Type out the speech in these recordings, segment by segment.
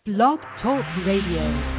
Blog Talk Radio.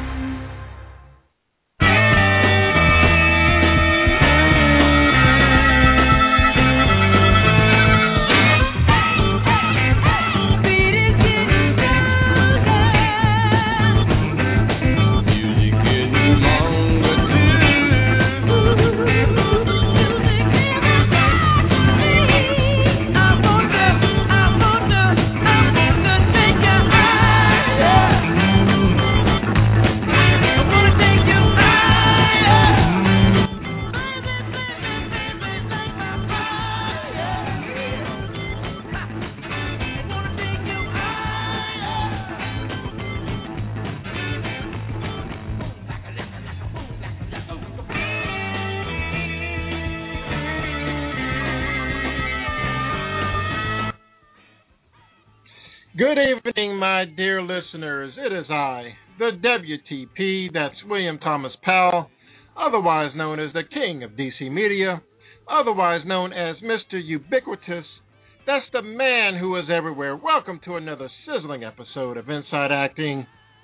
Good evening, my dear listeners. It is I, the WTP, that's William Thomas Powell, otherwise known as the King of DC Media, otherwise known as Mr. Ubiquitous. That's the man who is everywhere. Welcome to another sizzling episode of Inside Acting.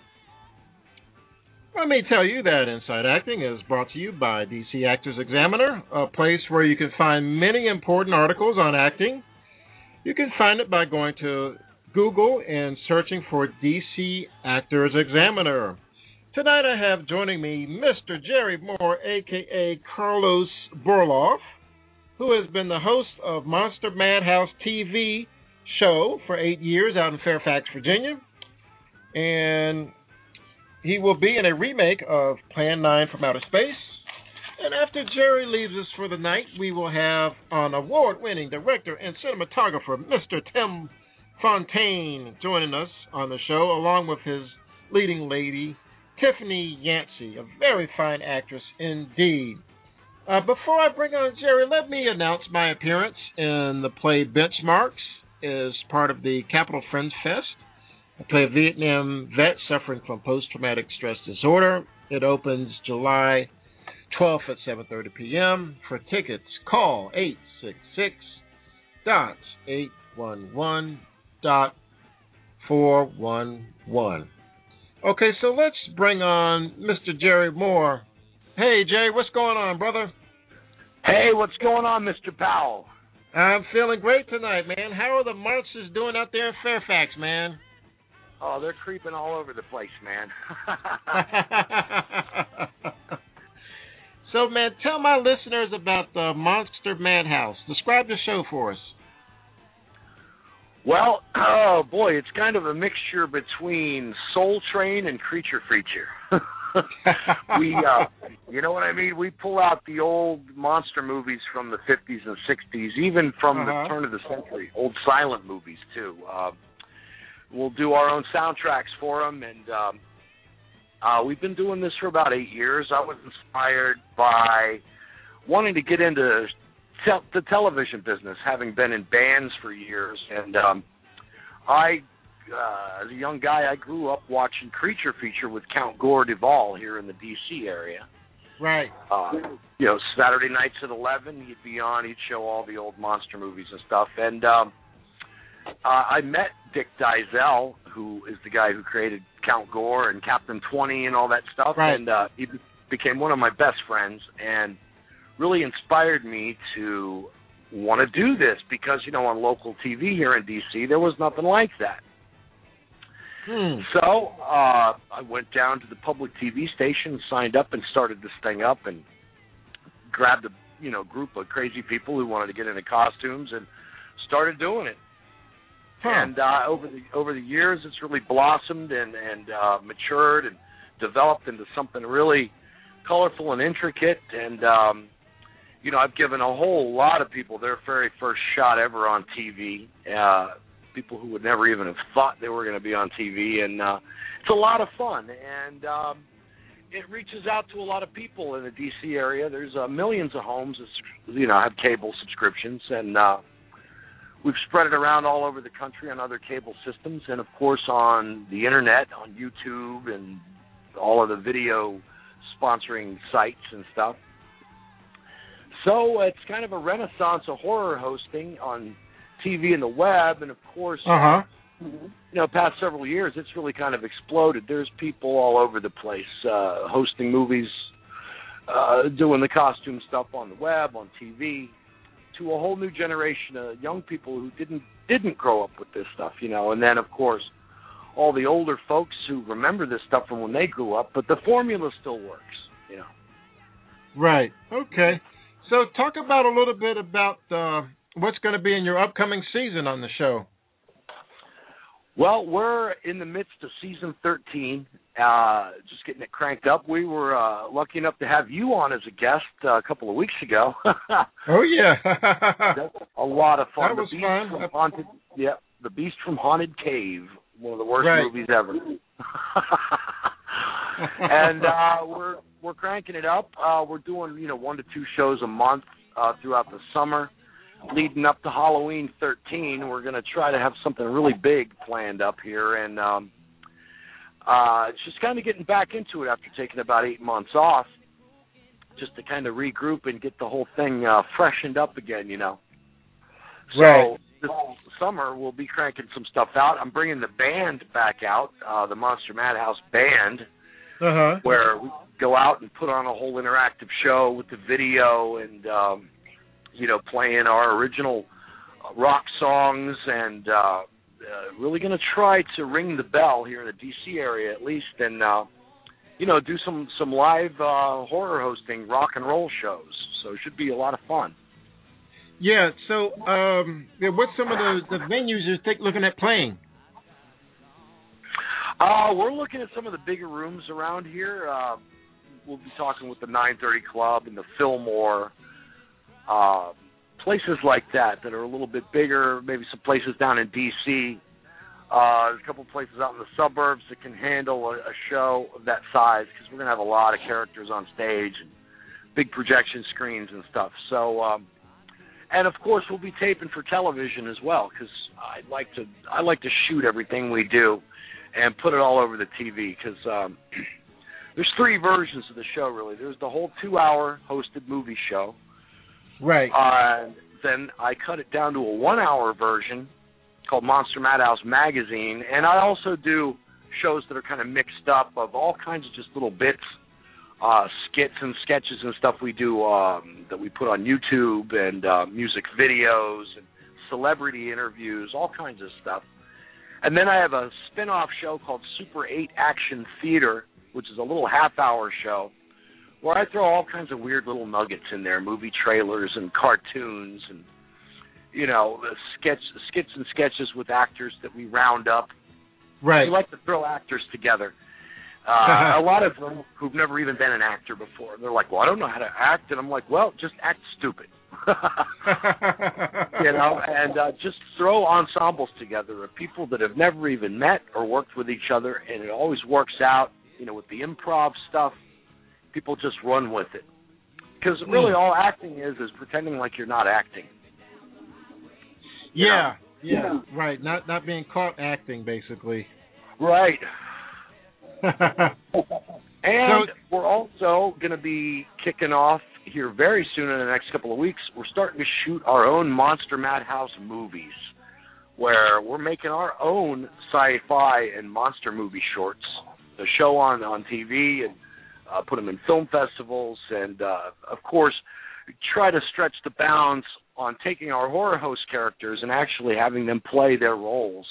Let me tell you that Inside Acting is brought to you by DC Actors Examiner, a place where you can find many important articles on acting. You can find it by going to Google and searching for DC Actors Examiner. Tonight I have joining me Mr. Jerry Moore, a.k.a. Carlos Borloff, who has been the host of Monster Madhouse TV show for 8 years out in Fairfax, Virginia. And he will be in a remake of Plan 9 from Outer Space. And after Jerry leaves us for the night, we will have an award-winning director and cinematographer, Mr. Tim Fontaine, joining us on the show, along with his leading lady, Tiffany Yancey, a very fine actress indeed. Before I bring on Jerry, let me announce my appearance in the play Benchmarks as part of the Capital Friends Fest. I play a Vietnam vet suffering from post-traumatic stress disorder. It opens July 12th at 7:30 p.m. For tickets, call 866-811-411. Okay, so let's bring on Mr. Jerry Moore. Hey, Jerry, what's going on, brother? Hey, what's going on, Mr. Powell? I'm feeling great tonight, man. How are the monsters doing out there in Fairfax, man? Oh, they're creeping all over the place, man. So, man, tell my listeners about the Monster Madhouse. Describe the show for us. Well, oh boy, it's kind of a mixture between Soul Train and Creature Feature. We, you know what I mean? We pull out the old monster movies from the 50s and 60s, even from the turn of the century, old silent movies too. We'll do our own soundtracks for them, and we've been doing this for about 8 years. I was inspired by wanting to get into the television business, having been in bands for years, and I, as a young guy, I grew up watching Creature Feature with Count Gore Duvall here in the D.C. area. Right. You know, Saturday nights at 11, he'd be on, he'd show all the old monster movies and stuff, and I met Dick Dysel, who is the guy who created Count Gore and Captain 20 and all that stuff, right. And he became one of my best friends, and really inspired me to want to do this because, you know, on local TV here in D.C., there was nothing like that. So I went down to the public TV station, signed up, and started this thing up, and grabbed a group of crazy people who wanted to get into costumes and started doing it. And over the years, it's really blossomed and matured and developed into something really colorful and intricate, and I've given a whole lot of people their very first shot ever on TV, people who would never even have thought they were going to be on TV, and it's a lot of fun, and it reaches out to a lot of people in the D.C. area. There's millions of homes that, have cable subscriptions, and we've spread it around all over the country on other cable systems, and, of course, on the Internet, on YouTube, and all of the video sponsoring sites and stuff. So it's kind of a renaissance of horror hosting on TV and the web, and of course, past several years, it's really kind of exploded. There's people all over the place hosting movies, doing the costume stuff on the web, on TV, to a whole new generation of young people who didn't grow up with this stuff, And then, of course, all the older folks who remember this stuff from when they grew up, but the formula still works, Right. Okay. So talk about a little bit about what's going to be in your upcoming season on the show. Well, we're in the midst of season 13, just getting it cranked up. We were lucky enough to have you on as a guest a couple of weeks ago. Oh, yeah. A lot of fun. That was fun. The Beast from Haunted Cave, one of the worst movies ever. And we're cranking it up. We're doing 1 to 2 shows a month throughout the summer. Leading up to Halloween 13, we're going to try to have something really big planned up here, and it's just kind of getting back into it after taking about 8 months off, just to kind of regroup and get the whole thing freshened up again, So this summer we'll be cranking some stuff out. I'm bringing the band back out, the Monster Madhouse Band, where we go out and put on a whole interactive show with the video and playing our original rock songs, and really going to try to ring the bell here in the D.C. area at least, and do some live horror hosting rock and roll shows. So it should be a lot of fun. Yeah. So, what's some of the venues you're looking at playing? We're looking at some of the bigger rooms around here. We'll be talking with the 930 Club and the Fillmore. Places like that are a little bit bigger, maybe some places down in D.C., there's a couple of places out in the suburbs that can handle a show of that size, because we're going to have a lot of characters on stage and big projection screens and stuff. So, and of course we'll be taping for television as well, because I like to shoot everything we do and put it all over the TV, because there's 3 versions of the show, really. There's the whole 2-hour hosted movie show. Right. Then I cut it down to a 1-hour version called Monster Madhouse Magazine, and I also do shows that are kind of mixed up of all kinds of just little bits, skits and sketches and stuff we do that we put on YouTube, and music videos and celebrity interviews, all kinds of stuff. And then I have a spin-off show called Super 8 Action Theater, which is a little half-hour show, where I throw all kinds of weird little nuggets in there, movie trailers and cartoons and, skits and sketches with actors that we round up. Right. We like to throw actors together. A lot of them who've never even been an actor before. They're like, well, I don't know how to act. And I'm like, well, just act stupid. And just throw ensembles together of people that have never even met or worked with each other, and it always works out, with the improv stuff. People just run with it. Because really all acting is pretending like you're not acting. Yeah, right. Not being caught acting, basically. Right. And we're also going to be kicking off here very soon in the next couple of weeks. We're starting to shoot our own Monster Madhouse movies, where we're making our own sci-fi and monster movie shorts. The show on TV and put them in film festivals, and of course try to stretch the bounds on taking our horror host characters and actually having them play their roles,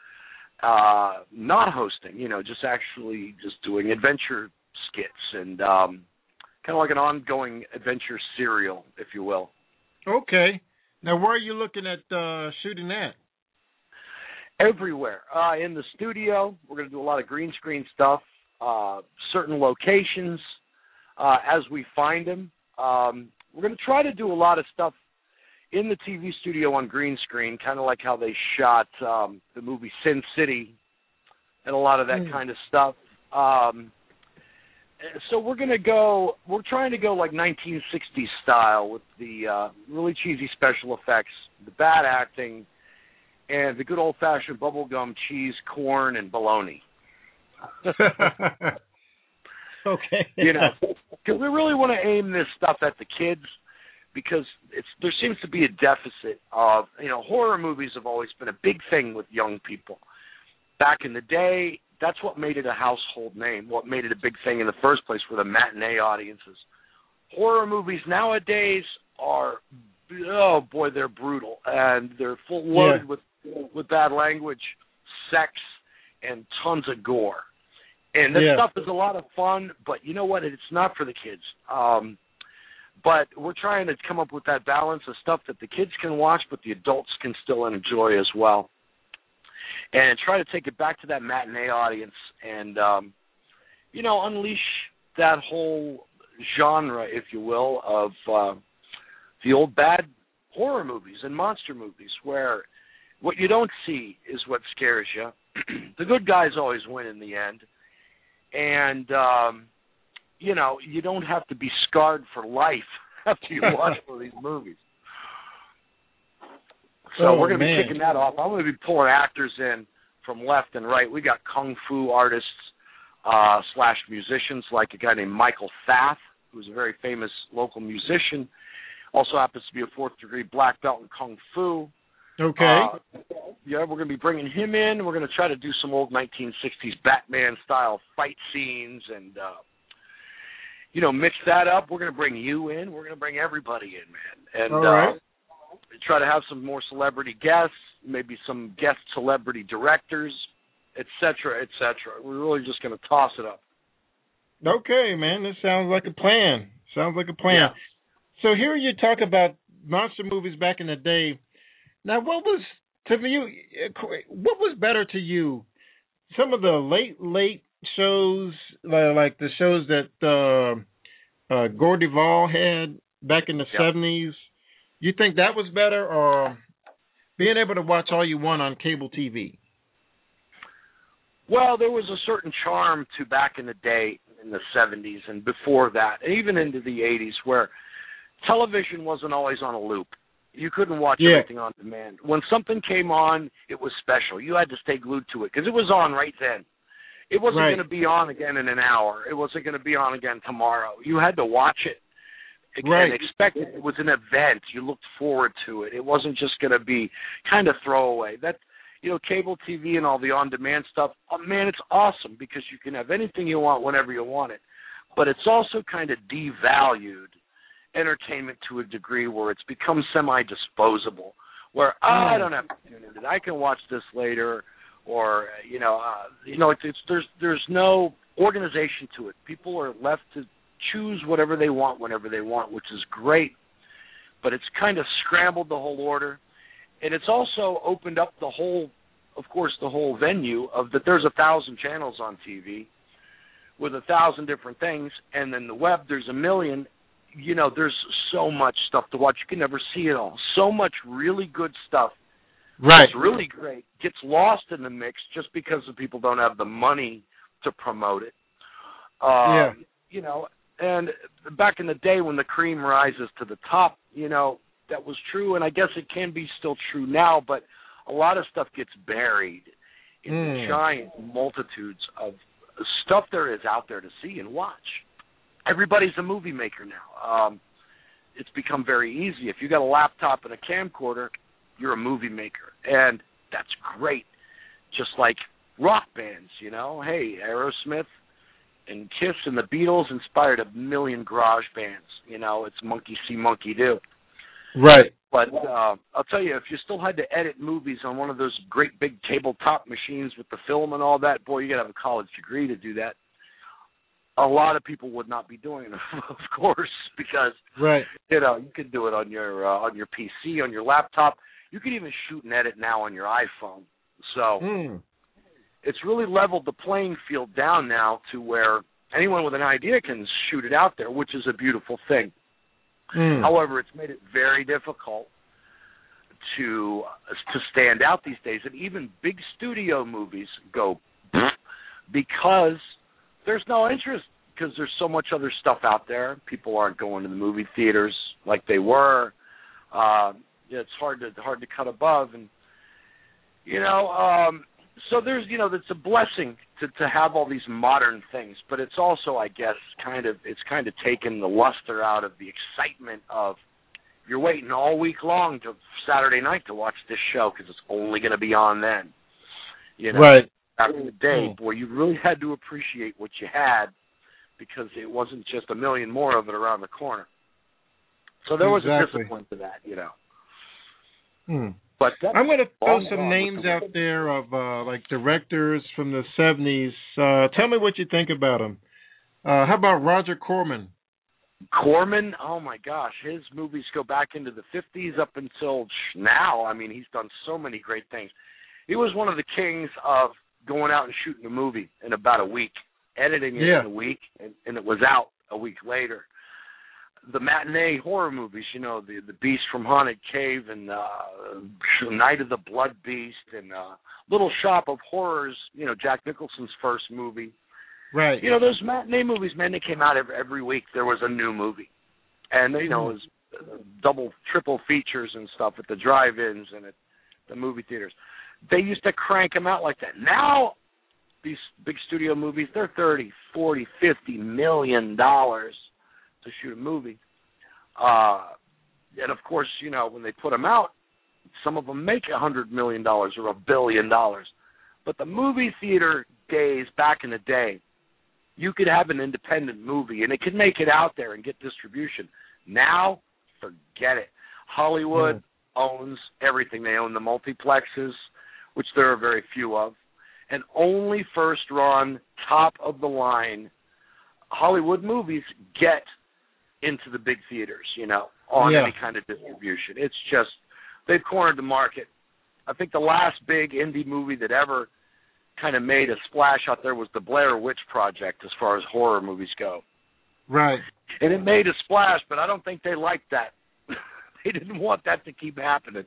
not hosting, just doing adventure skits and kind of like an ongoing adventure serial, if you will. Okay. Now, where are you looking at shooting that? Everywhere. In the studio, we're going to do a lot of green screen stuff. Certain locations as we find them. We're going to try to do a lot of stuff in the TV studio on green screen, kind of like how they shot the movie Sin City and a lot of that kind of stuff. So we're trying to go like 1960s style with the really cheesy special effects, the bad acting, and the good old-fashioned bubblegum, cheese, corn, and bologna. Okay. Because we really want to aim this stuff at the kids, because there seems to be a deficit of, horror movies have always been a big thing with young people. back in the day, that's what made it a household name, what made it a big thing in the first place were the matinee audiences. Horror movies nowadays are, oh boy, they're brutal, and they're full loaded with bad language, sex, and tons of gore. And this stuff is a lot of fun, but you know what? It's not for the kids. But we're trying to come up with that balance of stuff that the kids can watch, but the adults can still enjoy as well. And try to take it back to that matinee audience and, unleash that whole genre, if you will, of the old bad horror movies and monster movies where what you don't see is what scares you. The good guys always win in the end. And, you don't have to be scarred for life after you watch one of these movies. So we're going to be kicking that off. I'm going to be pulling actors in from left and right. We got kung fu artists / musicians like a guy named Michael Thaff, who's a very famous local musician. Also happens to be a 4th-degree black belt in kung fu. Okay. We're going to be bringing him in. We're going to try to do some old 1960s Batman-style fight scenes and, mix that up. We're going to bring you in. We're going to bring everybody in, man. And all right. Try to have some more celebrity guests, maybe some guest celebrity directors, et cetera, et cetera. We're really just going to toss it up. Okay, man. This sounds like a plan. Yeah. So here you talk about monster movies back in the day. Now, what was better to you? Some of the late shows, like the shows that Gore Duvall had back in the 70s. You think that was better, or being able to watch all you want on cable TV? Well, there was a certain charm to back in the day in the 70s and before that, and even into the 80s, where television wasn't always on a loop. You couldn't watch everything on demand. When something came on, it was special. You had to stay glued to it because it was on right then. It wasn't going to be on again in an hour. It wasn't going to be on again tomorrow. You had to watch it and expect it. It was an event. You looked forward to it. It wasn't just going to be kind of throwaway. That, cable TV and all the on-demand stuff, man, it's awesome because you can have anything you want whenever you want it. But it's also kind of devalued entertainment to a degree where it's become semi-disposable, where I don't have to tune into it. I can watch this later, or there's no organization to it. People are left to choose whatever they want whenever they want, which is great, but it's kind of scrambled the whole order, and it's also opened up the whole venue of that there's 1,000 channels on TV with 1,000 different things, and then the web there's 1 million. There's so much stuff to watch. You can never see it all. So much really good stuff. Right. It's really great. Gets lost in the mix just because the people don't have the money to promote it. And back in the day when the cream rises to the top, that was true, and I guess it can be still true now, but a lot of stuff gets buried in the giant multitudes of stuff there is out there to see and watch. Everybody's a movie maker now. It's become very easy. If you got a laptop and a camcorder, you're a movie maker, and that's great. Just like rock bands, Hey, Aerosmith and Kiss and the Beatles inspired 1 million garage bands. It's monkey see, monkey do. Right. But I'll tell you, if you still had to edit movies on one of those great big tabletop machines with the film and all that, boy, you got to have a college degree to do that. A lot of people would not be doing it, of course, because you could do it on your PC, on your laptop. You could even shoot and edit now on your iPhone. So it's really leveled the playing field down now to where anyone with an idea can shoot it out there, which is a beautiful thing. However, it's made it very difficult to stand out these days, and even big studio movies go because there's no interest, because there's so much other stuff out there. People aren't going to the movie theaters like they were. It's hard to cut above, and so there's it's a blessing to have all these modern things, but it's also, I guess, kind of taken the luster out of the excitement of you're waiting all week long to Saturday night to watch this show because it's only going to be on then. Right. back in the day, boy, you really had to appreciate what you had because it wasn't just a million more of it around the corner. So there was a discipline to that, you know. But I'm going to throw some names out there of like directors from the 70s. Tell me what you think about them. How about Roger Corman? Corman, oh my gosh, his movies go back into the 50s up until now. I mean, he's done so many great things. He was one of the kings of going out and shooting a movie in about a week, editing it in a week, and it was out a week later. The matinee horror movies, you know, the Beast from Haunted Cave and Night of the Blood Beast and Little Shop of Horrors, you know, Jack Nicholson's first movie. Right. You know, those matinee movies, man, they came out every week. There was a new movie. And, you know, it was double, triple features and stuff at the drive-ins and at the movie theaters. They used to crank them out like that. Now, these big studio movies, they're $30, $40, $50 million to shoot a movie. And, of course, you know, when they put them out, some of them make $100 million or $1 billion. But the movie theater days back in the day, you could have an independent movie, and it could make it out there and get distribution. Now, forget it. Hollywood owns everything. They own the multiplexes, which there are very few of, and only first-run, top-of-the-line Hollywood movies get into the big theaters, you know, on any kind of distribution. It's just, they've cornered the market. I think the last big indie movie that ever kind of made a splash out there was the Blair Witch Project as far as horror movies go. Right. And it made a splash, but I don't think they liked that. They didn't want that to keep happening.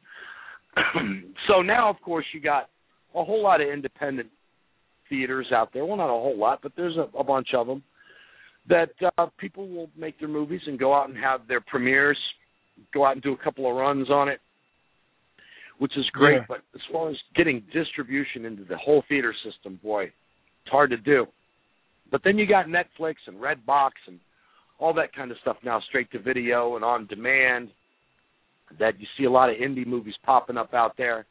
So now, of course, you got a whole lot of independent theaters out there. Well, not a whole lot, but there's a bunch of them that people will make their movies and go out and have their premieres, go out and do a couple of runs on it, which is great. Yeah. But as far as getting distribution into the whole theater system, boy, it's hard to do. But then you got Netflix and Redbox and all that kind of stuff now, straight to video and on demand, that you see a lot of indie movies popping up out there.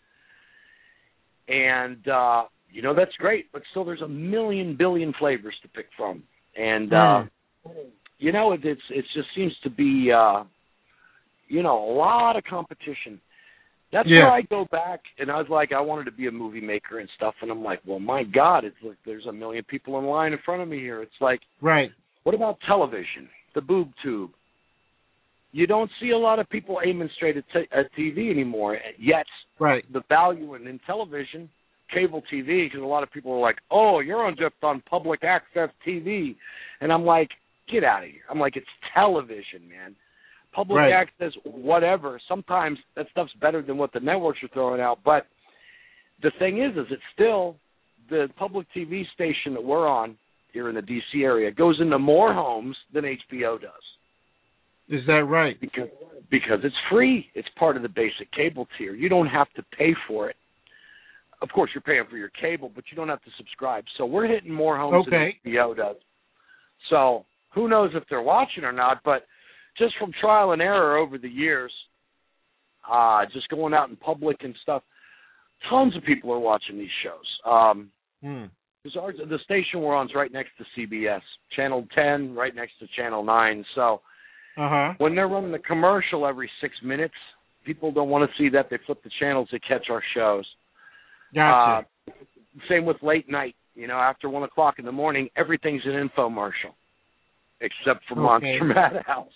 And, you know, that's great, but still there's a million billion flavors to pick from. And, you know, it just seems to be, you know, a lot of competition. That's where I go back, and I was like, I wanted to be a movie maker and stuff, and I'm like, well, my God, it's like there's a million people in line in front of me here. It's like, what about television, the boob tube? You don't see a lot of people aiming straight at TV anymore, yet the value in television, cable TV, because a lot of people are like, oh, you're on just on public access TV. And I'm like, get out of here. I'm like, it's television, man. Public access, whatever. Sometimes that stuff's better than what the networks are throwing out. But the thing is it's still the public TV station that we're on here in the D.C. area goes into more homes than HBO does. Is that right? Because it's free. It's part of the basic cable tier. You don't have to pay for it. Of course, you're paying for your cable, but you don't have to subscribe. So we're hitting more homes than HBO does. So who knows if they're watching or not, but just from trial and error over the years, just going out in public and stuff, tons of people are watching these shows. The station we're on is right next to CBS, Channel 10, right next to Channel 9. So when they're running the commercial every 6 minutes, people don't want to see that. They flip the channels to catch our shows. Gotcha. Same with late night. You know, after 1 o'clock in the morning, everything's an infomercial, except for Monster Madhouse.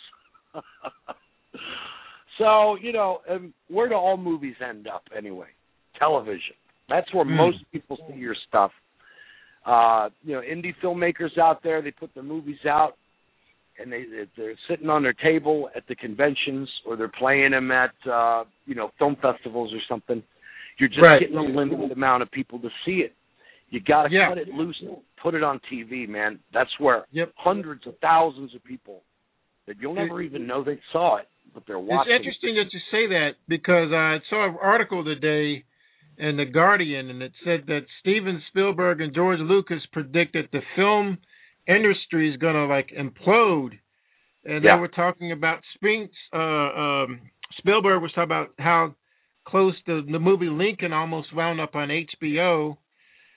So, you know, where do all movies end up anyway? Television. That's where most people see your stuff. You know, indie filmmakers out there, they put their movies out, and they're sitting on their table at the conventions, or they're playing them at, you know, film festivals or something. You're just getting a limited amount of people to see it. You got to cut it loose and put it on TV, man. That's where hundreds of thousands of people that you'll never even know they saw it, but they're watching. It's interesting that you say that, because I saw an article today in The Guardian, and it said that Steven Spielberg and George Lucas predicted the film industry is going to, like, implode. And they were talking about Spielberg was talking about how close the movie Lincoln almost wound up on HBO.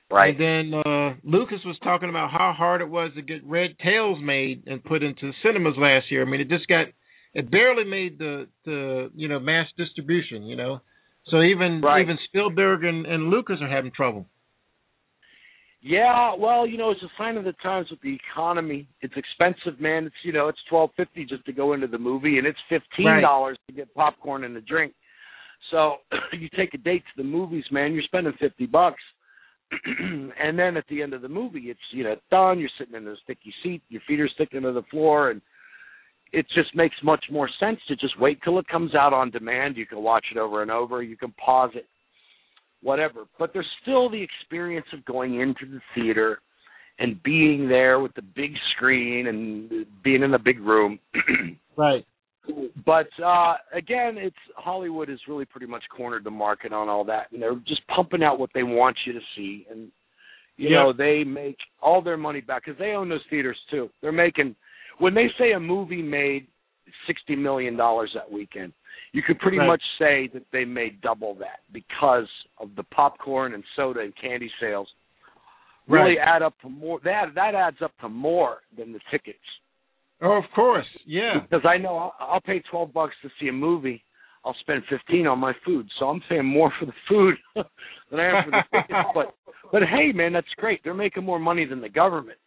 Right. And then Lucas was talking about how hard it was to get Red Tails made and put into cinemas last year. I mean, it barely made the mass distribution. So even Spielberg and Lucas are having trouble. Yeah, well, it's a sign of the times with the economy. It's expensive, man. It's it's $12.50 just to go into the movie, and it's $15 to get popcorn and a drink. So you take a date to the movies, man. You're spending $50, and then at the end of the movie, it's done. You're sitting in a sticky seat. Your feet are sticking to the floor, and it just makes much more sense to just wait till it comes out on demand. You can watch it over and over. You can pause it. Whatever, but there's still the experience of going into the theater and being there with the big screen and being in a big room. Right. But again, Hollywood has really pretty much cornered the market on all that, and they're just pumping out what they want you to see, and they make all their money back because they own those theaters too. They're making, when they say a movie made $60 million that weekend, you could pretty much say that they made double that because of the popcorn and soda and candy sales. Really add up to more. That adds up to more than the tickets. Oh, of course, yeah. Because I know I'll pay $12 to see a movie. I'll spend $15 on my food, so I'm paying more for the food than I am for the tickets. But hey, man, that's great. They're making more money than the government.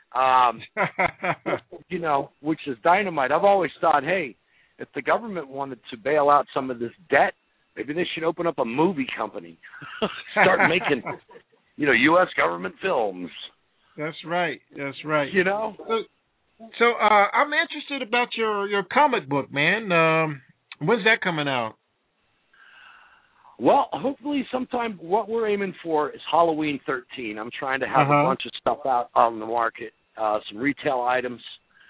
Which is dynamite. I've always thought, hey, if the government wanted to bail out some of this debt, maybe they should open up a movie company, start making, U.S. government films. That's right. That's right. So I'm interested about your comic book, man. When's that coming out? Well, hopefully sometime. What we're aiming for is Halloween 13. I'm trying to have a bunch of stuff out on the market, some retail items.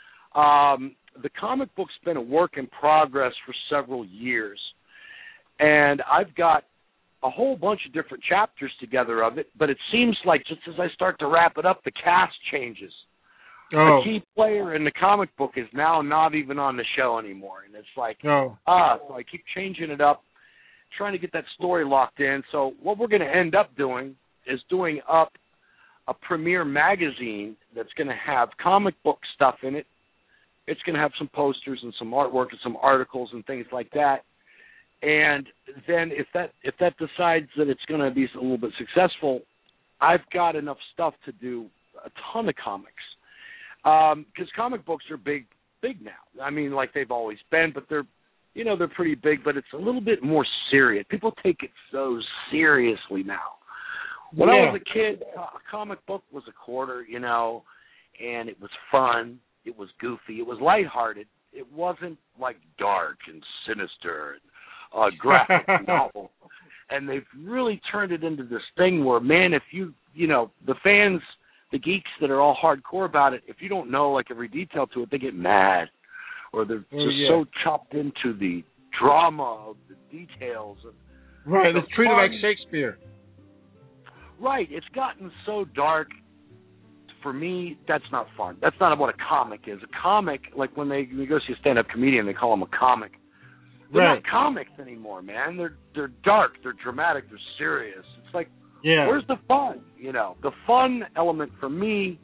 The comic book's been a work in progress for several years, and I've got a whole bunch of different chapters together of it, but it seems like just as I start to wrap it up, the cast changes. Oh. A key player in the comic book is now not even on the show anymore, and it's like, so I keep changing it up, trying to get that story locked in. So what we're going to end up doing is doing up a premiere magazine that's going to have comic book stuff in it. It's going to have some posters and some artwork and some articles and things like that. And then if that decides that it's going to be a little bit successful, I've got enough stuff to do a ton of comics. Because comic books are big now. I mean, like they've always been, but they're pretty big, but it's a little bit more serious. People take it so seriously now. When I was a kid, a comic book was a quarter, and it was fun. It was goofy. It was lighthearted. It wasn't like dark and sinister and graphic novel. And they've really turned it into this thing where, man, if the fans, the geeks that are all hardcore about it, if you don't know like every detail to it, they get mad, or they're so chopped into the drama of the details. Right, it's treated like Shakespeare. Right, it's gotten so dark. For me, that's not fun. That's not what a comic is. A comic, like when you go see a stand-up comedian, they call them a comic. They're not comics anymore, man. They're dark. They're dramatic. They're serious. It's like, where's the fun? The fun element for me.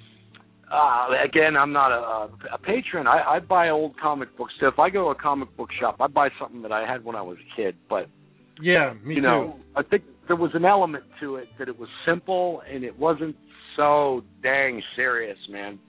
Again, I'm not a patron. I buy old comic books. So if I go to a comic book shop, I buy something that I had when I was a kid. But me too. I think there was an element to it that it was simple and it wasn't so dang serious, man.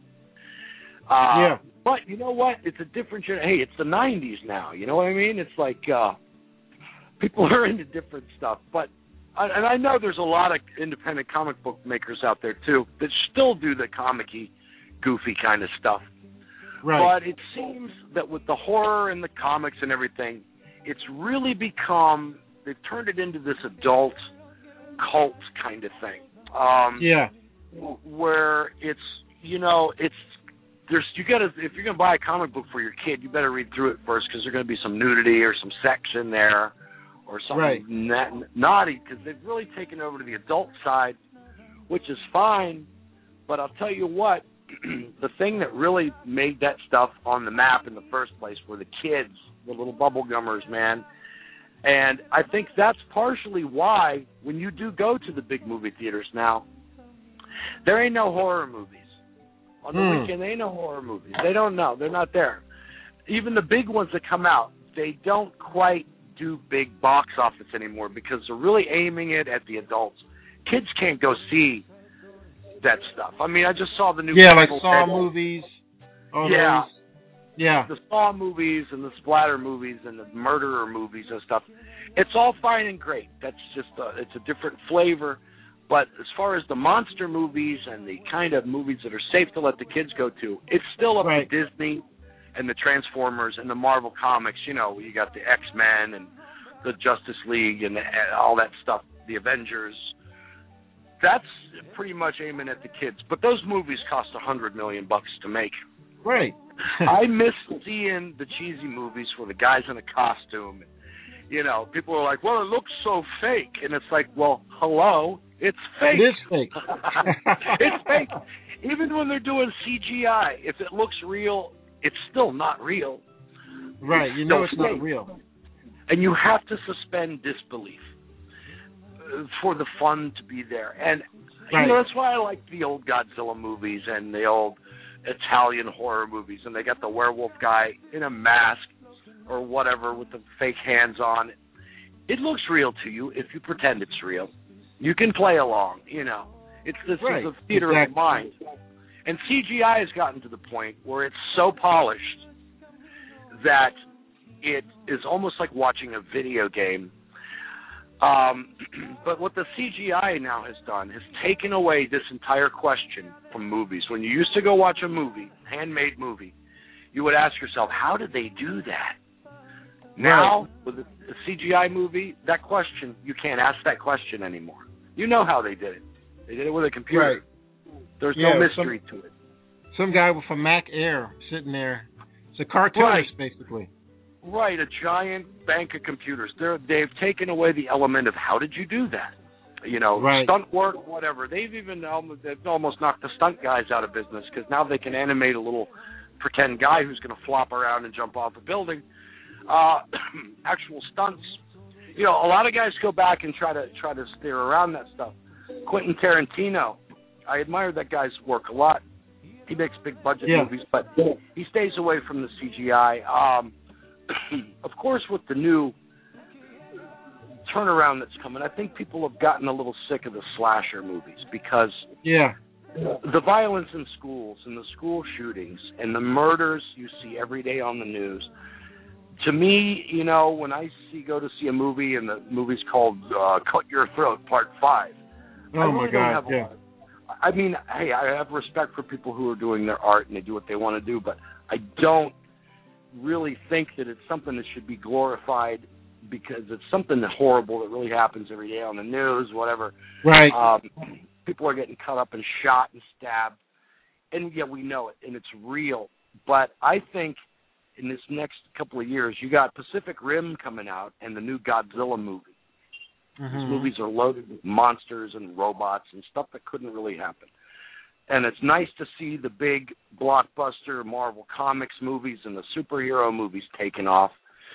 But you know what? It's a different hey, it's the 90s now. You know what I mean? It's like people are into different stuff. But and I know there's a lot of independent comic book makers out there, too, that still do the comic-y, goofy kind of stuff. Right. But it seems that with the horror and the comics and everything, it's really become, they've turned it into this adult cult kind of thing. Where it's, if you're going to buy a comic book for your kid, you better read through it first because there's going to be some nudity or some sex in there or something naughty, because they've really taken over to the adult side, which is fine. But I'll tell you what, the thing that really made that stuff on the map in the first place were the kids, the little bubble gummers, man. And I think that's partially why when you do go to the big movie theaters now, there ain't no horror movies. On the weekend, there ain't no horror movies. They don't know. They're not there. Even the big ones that come out, they don't quite do big box office anymore because they're really aiming it at the adults. Kids can't go see that stuff. I mean, I just saw the new like Saw movies. Yeah. Yeah. The Saw movies and the splatter movies and the murderer movies and stuff. It's all fine and great. That's just it's a different flavor. But as far as the monster movies and the kind of movies that are safe to let the kids go to, it's still up to Disney and the Transformers and the Marvel Comics. You know, you got the X-Men and the Justice League and all that stuff, the Avengers. That's pretty much aiming at the kids. But those movies cost $100 million to make. Right. I miss seeing the cheesy movies where the guy's in a costume. You know, people are like, well, it looks so fake. And it's like, well, hello, it's fake. It is fake. It's fake. Even when they're doing CGI, if it looks real, it's still not real. Right, you know it's not real. And you have to suspend disbelief for the fun to be there. And, you know, that's why I like the old Godzilla movies and the old Italian horror movies. And they got the werewolf guy in a mask or whatever with the fake hands on. It looks real to you if you pretend it's real. You can play along, you know. It's this is a theater of the mind. And CGI has gotten to the point where it's so polished that it is almost like watching a video game. But what the CGI now has done is taken away this entire question from movies. When you used to go watch a movie, handmade movie, you would ask yourself, how did they do that? Now, with a CGI movie, that question, you can't ask that question anymore. You know how they did it. They did it with a computer. Right. There's no mystery to it. Some guy with a Mac Air sitting there. It's a cartoonist, basically. Right, a giant bank of computers. They've taken away the element of how did you do that? You know, stunt work, whatever. They've almost knocked the stunt guys out of business because now they can animate a little pretend guy who's going to flop around and jump off a building. Actual stunts. You know, a lot of guys go back and try to steer around that stuff. Quentin Tarantino, I admire that guy's work a lot. He makes big budget movies, but he stays away from the CGI. Of course, with the new turnaround that's coming, I think people have gotten a little sick of the slasher movies because the violence in schools and the school shootings and the murders you see every day on the news. To me, you know, when I go to see a movie and the movie's called Cut Your Throat Part 5. Oh, my God, I mean, hey, I have respect for people who are doing their art and they do what they want to do, but I don't really think that it's something that should be glorified because it's something that horrible that really happens every day on the news, whatever. Right. People are getting cut up and shot and stabbed, and we know it, and it's real. But I think in this next couple of years, you got Pacific Rim coming out and the new Godzilla movie. Mm-hmm. These movies are loaded with monsters and robots and stuff that couldn't really happen. And it's nice to see the big blockbuster Marvel Comics movies and the superhero movies taking off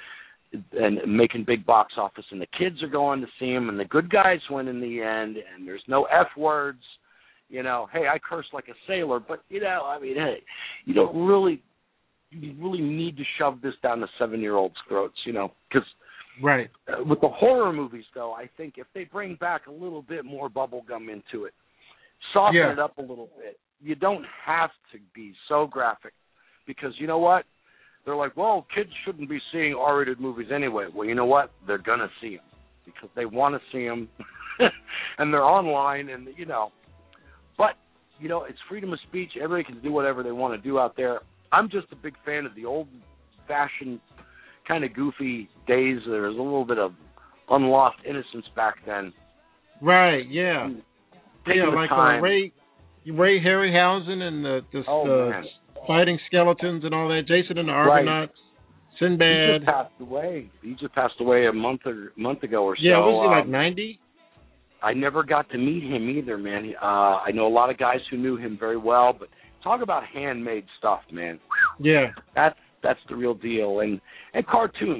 and making big box office. And the kids are going to see them, and the good guys win in the end, and there's no F words. You know, hey, I curse like a sailor, but, you know, I mean, hey, you really need to shove this down the 7-year-olds' throats, you know, because with the horror movies, though, I think if they bring back a little bit more bubblegum into it, soften it up a little bit, you don't have to be so graphic because, you know what, they're like, well, kids shouldn't be seeing R-rated movies anyway. Well, you know what, they're going to see them because they want to see them and they're online and, you know, but, you know, it's freedom of speech. Everybody can do whatever they want to do out there. I'm just a big fan of the old-fashioned kind of goofy days. There was a little bit of unlost innocence back then. Right, yeah. Like Ray Harryhausen and the fighting skeletons and all that. Jason and the Argonauts. Sinbad. He just passed away a month ago or so. Yeah, was he like 90? I never got to meet him either, man. I know a lot of guys who knew him very well, but talk about handmade stuff, man. Yeah. That's the real deal. And cartoons.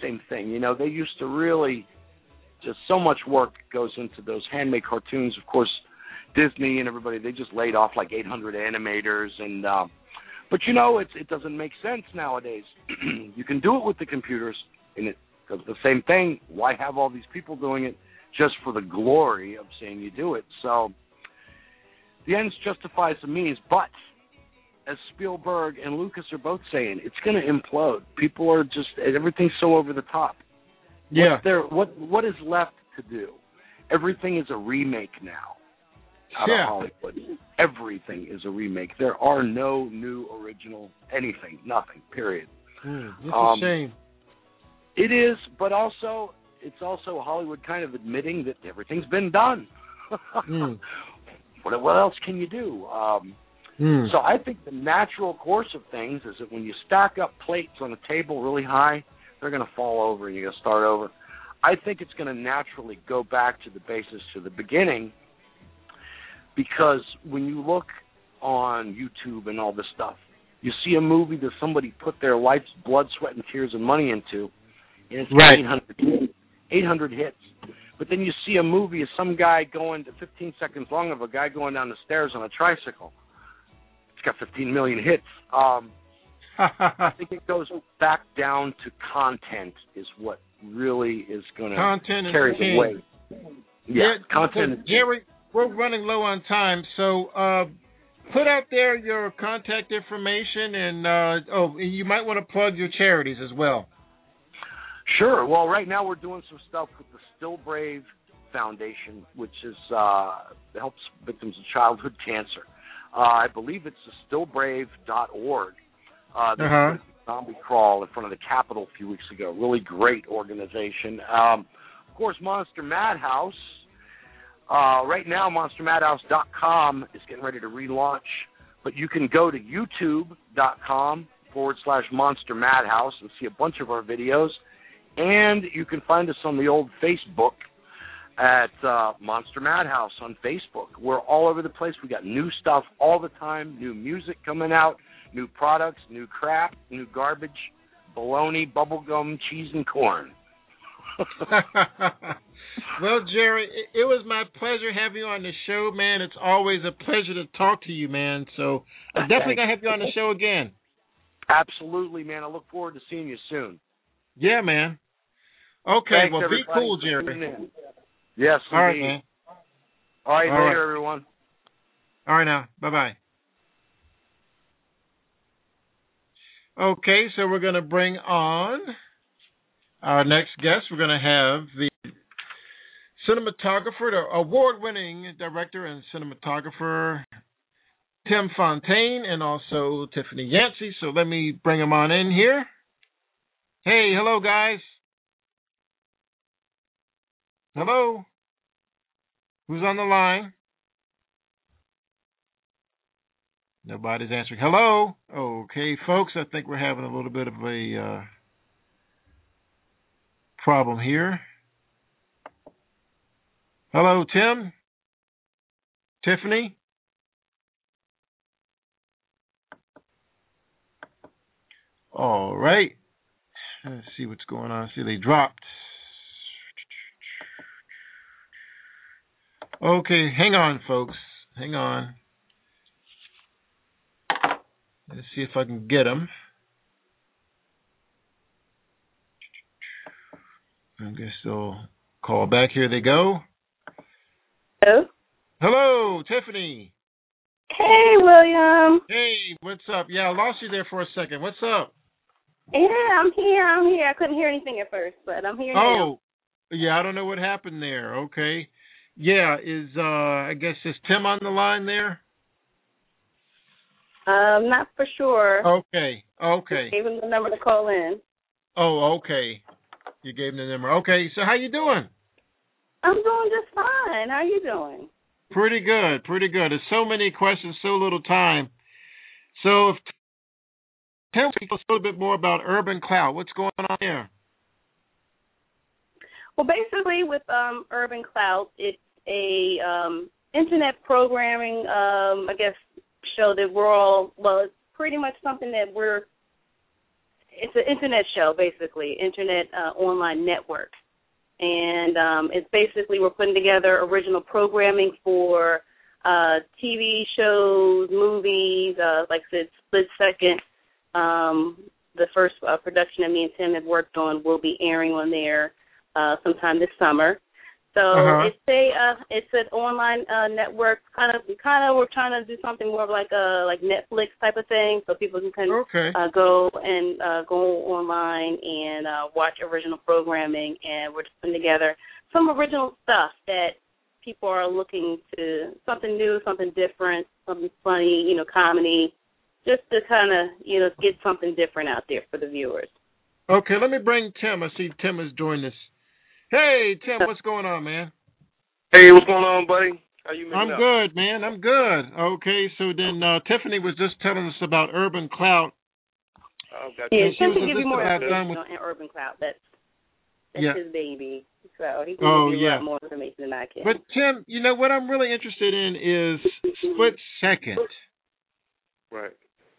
same thing. You know, they used to really just so much work goes into those handmade cartoons. Of course, Disney and everybody, they just laid off like 800 animators. And but, you know, it doesn't make sense nowadays. You can do it with the computers, and it does the same thing. Why have all these people doing it just for the glory of saying you do it? So the ends justifies the means, but as Spielberg and Lucas are both saying, it's going to implode. People are just, everything's so over the top. Yeah. What is left to do? Everything is a remake now out of Hollywood. Everything is a remake. There are no new original anything, nothing, period. It's a shame. It is, but also, it's also Hollywood kind of admitting that everything's been done. What else can you do? So I think the natural course of things is that when you stack up plates on a table really high, they're going to fall over and you're going to start over. I think it's going to naturally go back to the basis, to the beginning, because when you look on YouTube and all this stuff, you see a movie that somebody put their life's blood, sweat, and tears and money into, and it's got 800 hits. But then you see a movie of some guy going to 15 seconds long of a guy going down the stairs on a tricycle. It's got 15 million hits. I think it goes back down to content is what really is going to carry the weight. Yeah, content. Jerry, we're running low on time, so put out there your contact information, and you might want to plug your charities as well. Sure. Well, right now we're doing some stuff with the Still Brave Foundation, which is helps victims of childhood cancer. I believe it's stillbrave.org. There's a zombie crawl in front of the Capitol a few weeks ago. Really great organization. Of course, Monster Madhouse. Right now, monstermadhouse.com is getting ready to relaunch, but you can go to youtube.com/Monster Madhouse and see a bunch of our videos. And you can find us on the old Facebook at Monster Madhouse on Facebook. We're all over the place. We got new stuff all the time, new music coming out, new products, new crap, new garbage, baloney, bubblegum, cheese, and corn. Well, Jerry, it was my pleasure having you on the show, man. It's always a pleasure to talk to you, man. So I'm definitely going to have you on the show again. Absolutely, man. I look forward to seeing you soon. Yeah, man. Okay, Thanks, well, be cool, Jerry. Yes, all right, man. All right, later, everyone. All right, now. Bye-bye. Okay, so we're going to bring on our next guest. We're going to have the cinematographer, the award-winning director and cinematographer, Tim Fontaine, and also Tiffany Yancey. So let me bring them on in here. Hey, hello, guys. Hello? Who's on the line? Nobody's answering. Hello? Okay, folks, I think we're having a little bit of a problem here. Hello, Tim? Tiffany? All right. Let's see what's going on. See, they dropped. Okay, hang on, folks. Hang on. Let's see if I can get them. I guess they'll call back. Here they go. Hello? Hello, Tiffany. Hey, William. Hey, what's up? Yeah, I lost you there for a second. What's up? Yeah, I'm here. I couldn't hear anything at first, but I'm here now. Oh, yeah, I don't know what happened there. Okay. Yeah, I guess, is Tim on the line there? Not for sure. Okay. I gave him the number to call in. Oh, okay. You gave him the number. Okay, so how you doing? I'm doing just fine. How are you doing? Pretty good. There's so many questions, so little time. So tell us a little bit more about Urban Clout. What's going on there? Well, basically with Urban Clout, it's a internet programming, I guess, show that we're all, well, it's pretty much something that we're it's an internet show, basically, internet online network. And it's basically we're putting together original programming for TV shows, movies, like I said, Split Second. The first production that me and Tim have worked on will be airing on there sometime this summer. So it's an online network. Kind of we're trying to do something more like Netflix type of thing, so people can go online and watch original programming. And we're putting together some original stuff that people are looking to, something new, something different, something funny, comedy, just to kind of get something different out there for the viewers. Okay, let me bring Tim. I see Tim has joined us. Hey, Tim, what's going on, man? Hey, what's going on, buddy? How you making I'm good, man. I'm good. Okay, so then Tiffany was just telling us about Urban Clout. Yeah, Tim can give you more information on Urban Clout. That's his baby. So he can give you a lot more information than I can. But, Tim, what I'm really interested in is Split Second. Right.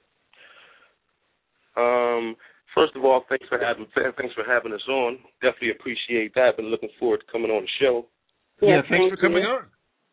First of all, thanks for having us on. Definitely appreciate that. Been looking forward to coming on the show. Yeah, thanks for coming on.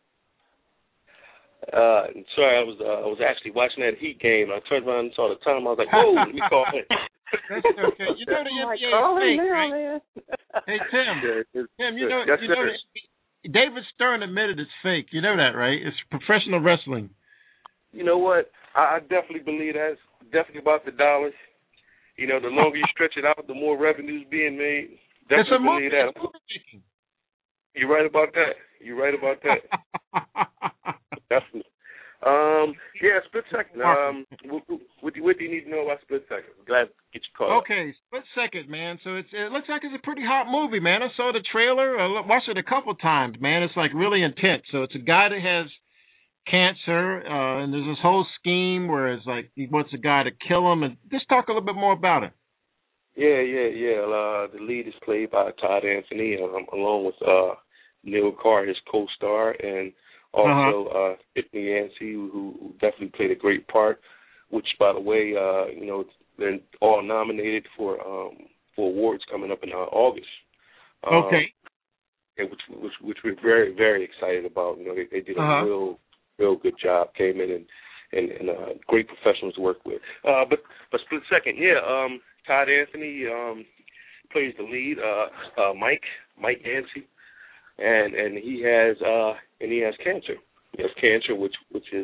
Sorry, I was actually watching that Heat game. I turned around and saw the time. I was like, "Whoa, let me call in." That's okay. The NBA is fake, right? Hey, Tim, David Stern admitted it's fake. You know that, right? It's professional wrestling. You know what? I definitely believe that. It's definitely about the dollars. The longer you stretch it out, the more revenue's being made. Definitely believe that. You're right about that. Definitely. Split Second. What do you need to know about Split Second? Glad to get your call. Okay, Split Second, man. So it looks like it's a pretty hot movie, man. I saw the trailer. I watched it a couple times, man. It's like really intense. So it's a guy that has cancer, and there's this whole scheme where it's like he wants a guy to kill him. And just talk a little bit more about it. Yeah. The lead is played by Todd Anthony, along with Neil Carr, his co-star, and also Tiffany Yancey, who definitely played a great part. Which, by the way, they're all nominated for awards coming up in August. Okay. And which we're very, very excited about. They did a real good job. Came in and great professionals to work with. But Split Second, Todd Anthony plays the lead. Mike Yancey, and he has cancer. He has cancer, which is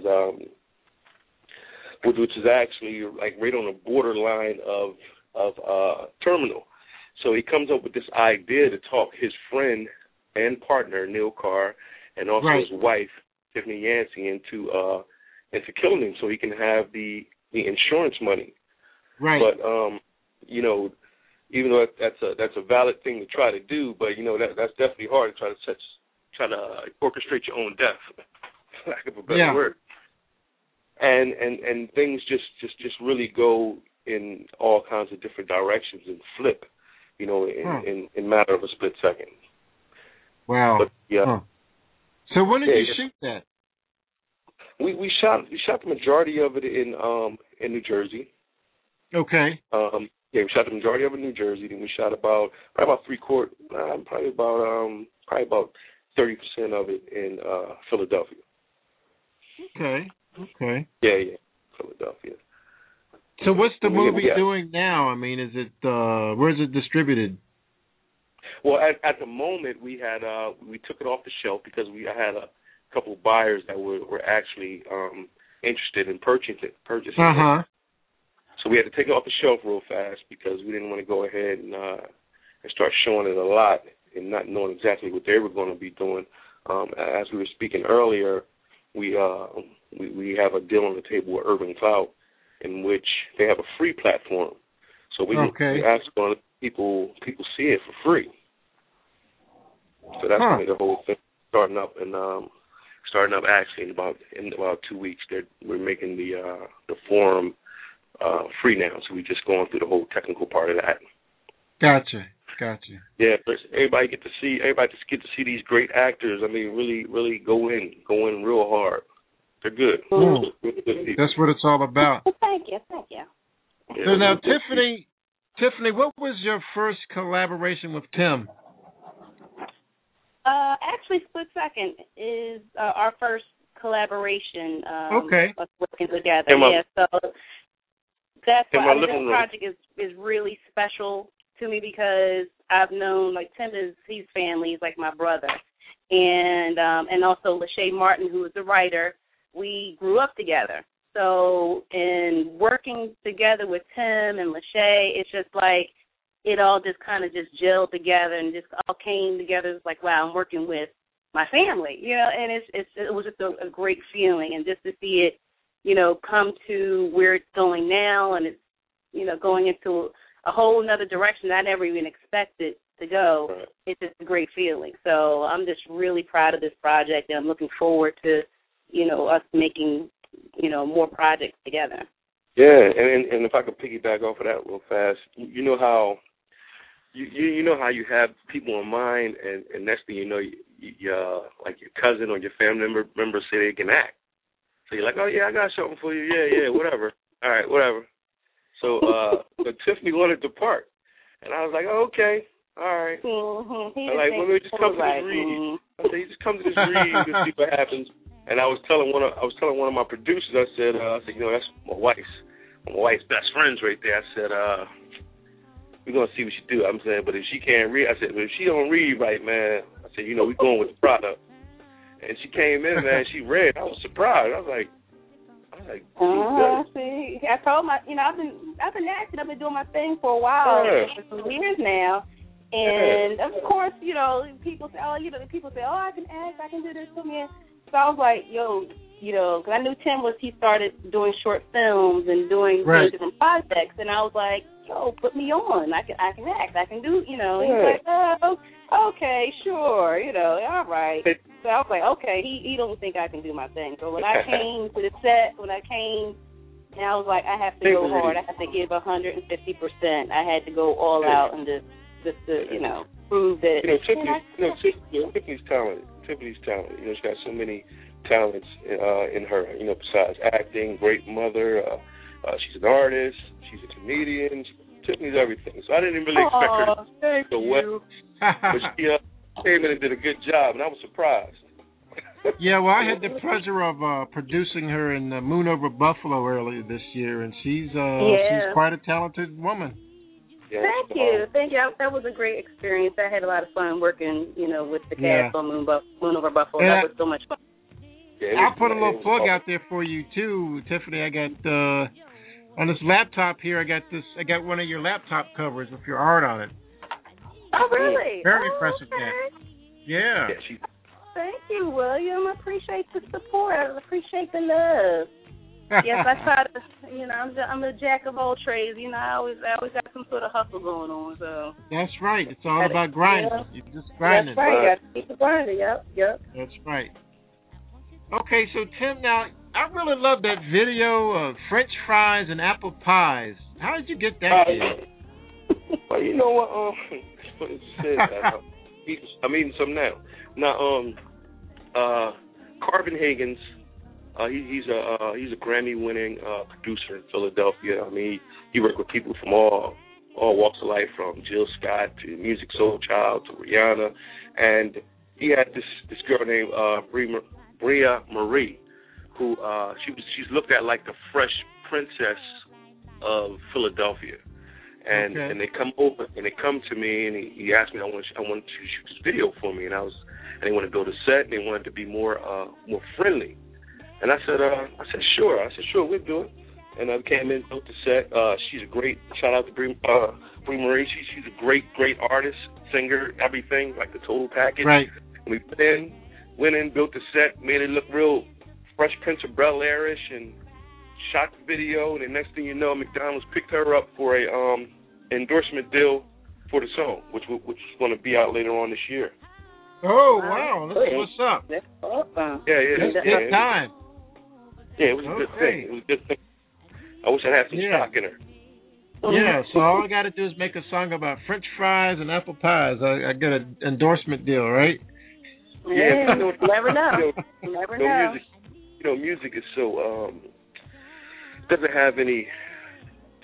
actually like right on the borderline of terminal. So he comes up with this idea to talk his friend and partner Neil Carr and also his wife Tiffany Yancey into killing him so he can have the insurance money. Right. But even though that's a valid thing to try to do, but that's definitely hard to try to orchestrate your own death, for lack of a better word. And things just really go in all kinds of different directions and flip, in matter of a split second. Wow. But, So when did you shoot that? We shot the majority of it in New Jersey. Okay. We shot the majority of it in New Jersey. Then we shot probably about 30% of it in Philadelphia. Okay. Yeah, Philadelphia. So what's the movie doing now? I mean, is it where is it distributed? Well, at the moment we took it off the shelf because I had a couple of buyers that were actually interested in purchasing it. So we had to take it off the shelf real fast because we didn't want to go ahead and start showing it a lot and not knowing exactly what they were going to be doing. As we were speaking earlier, we have a deal on the table with Urban Clout in which they have a free platform. So we ask people see it for free. So that's really the whole thing starting up actually in about 2 weeks. We're making the forum free now, so we're just going through the whole technical part of that. Gotcha. Yeah, everybody get to see these great actors. I mean, really go in real hard. They're good. Really good people. That's what it's all about. Thank you. So now, Tiffany, Tiffany, what was your first collaboration with Tim? Actually, Split Second is our first collaboration. Okay. Us working together. So that's why this project is really special to me because I've known, like, Tim he's family, he's like my brother. And also Lachey Martin, who is the writer, we grew up together. So in working together with Tim and Lachey, it's just like it all just kind of just gelled together and just all came together. It's like, wow, I'm working with my family, and it was just a great feeling. And just to see it, come to where it's going now, and it's, going into a whole other direction that I never even expected to go. Right. It's just a great feeling. So I'm just really proud of this project, and I'm looking forward to, us making, more projects together. Yeah, and if I could piggyback off of that real fast, you know how you have people in mind, and next thing you know, like your cousin or your family member say they can act. So you're like, oh yeah, I got something for you. Yeah, whatever. All right, whatever. So but Tiffany wanted to part, and I was like, oh, okay, all right. Mm-hmm. I'm like, well, maybe just come to this read. I said, you just come to this read and just see what happens. And I was telling one of my producers, I said, that's my wife's best friends right there. I said, we're gonna see what she do. I'm saying, but if she can't read, I said, but if she don't read right, man, I said, we're going with the product. And she came in, man, she read. I was surprised. I was like, see, I told I've been acting. I've been doing my thing for a while, for some years now. And of course, people say, oh, I can act, I can do this for me. So I was like, because I knew Tim he started doing short films and doing different projects, and I was like, put me on. I can act. I can do, He's like, oh, okay, sure, all right. So I was like, okay, he don't think I can do my thing. So when I came to the set, and I was like, I have to go hard. I have to give 150%. I had to go all out and just to, prove that. Tiffany's talented. Tiffany's talented. She's got so many talents in her. Besides acting, great mother. She's an artist. She's a comedian. Tiffany's everything. So I didn't really expect her to go well. But she came in and did a good job, and I was surprised. Yeah, well, I had the pleasure of producing her in Moon Over Buffalo earlier this year, and she's quite a talented woman. Yeah, Thank you. That was a great experience. I had a lot of fun working, with the cast on Moon Over Buffalo. And that was so much fun. Yeah, I'll put a little plug out there for you too, Tiffany. I got on this laptop here. I got one of your laptop covers with your art on it. Oh, really? Very impressive. Okay. Yeah. Thank you, William. I appreciate the support. I appreciate the love. Yes, I try to. I'm a jack of all trades. I always got some sort of hustle going on. So that's right. It's all about grinding. You just grinding. That's right. You got to keep grinding. Yep. That's right. Okay, so Tim, now I really love that video of French fries and apple pies. How did you get that? Well, you know what? I'm eating some now. Now, Carvin Higgins. He's a Grammy-winning producer in Philadelphia. I mean, he worked with people from all walks of life, from Jill Scott to Music Soul Child to Rihanna, and he had this girl named Bria Marie, who she's looked at like the Fresh Princess of Philadelphia, and they come over and they come to me and he asked me I want to shoot this video for me, and they want to go to set and they wanted to be more friendly. And I said sure. We'll do it. And I came in, built the set. She's a great, shout out to Brie Marie. She's a great artist, singer, everything, like the total package. Right. And we went in, built the set, made it look real Fresh Prince of Bel-Air-ish, and shot the video. And the next thing you know, McDonald's picked her up for a endorsement deal for the song, which is going to be out later on this year. Oh, wow. That's what's up. That's awesome. Yeah. That's good time. Yeah, it was a good thing. It was a good thing. I wish I had some stock in her. Yeah, so all I got to do is make a song about French fries and apple pies. I get an endorsement deal, right? Yeah, you never know. You never know. Music is so doesn't have any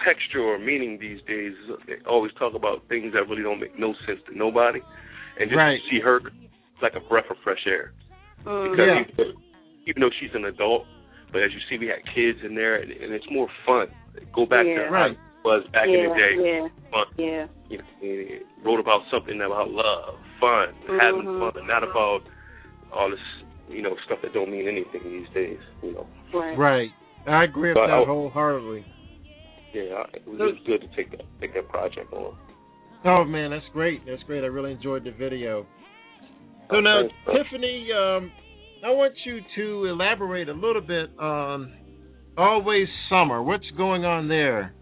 texture or meaning these days. They always talk about things that really don't make no sense to nobody, and just to see her, it's like a breath of fresh air. Because even though she's an adult, but as you see, we had kids in there, and it's more fun. Go back to how it was back in the day. Fun. You know, it wrote about something about love, fun, having fun, not about all this, you know, stuff that don't mean anything these days. You know. Right. I agree with that wholeheartedly. Yeah, it was good to take that project on. Oh man, that's great. That's great. I really enjoyed the video. So now, Tiffany, I want you to elaborate a little bit on Always Summer. What's going on there?